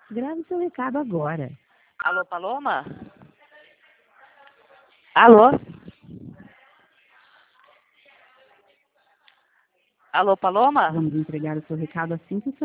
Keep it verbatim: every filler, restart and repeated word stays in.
Grave seu recado agora. Alô, Paloma? Alô? Alô, Paloma? Vamos entregar o seu recado assim que o